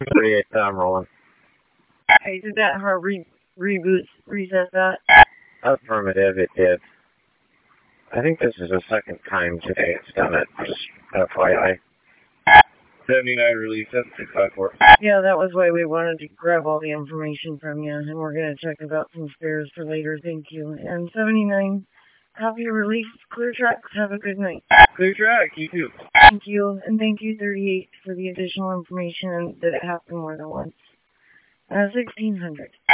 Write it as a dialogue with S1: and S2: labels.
S1: 38, I'm rolling.
S2: Hey, did that hard reboot reset that?
S1: Affirmative, it did. I think this is the second time today it's done it, just FYI. 79 release, 7654.
S2: Yeah, that was why we wanted to grab all the information from you, and we're going to check about some spares for later, thank you. And 79, copy release, clear tracks, have a good night.
S1: Clear track, you too.
S2: Thank you, and thank you 38 for the additional information that it happened more than once. 1600.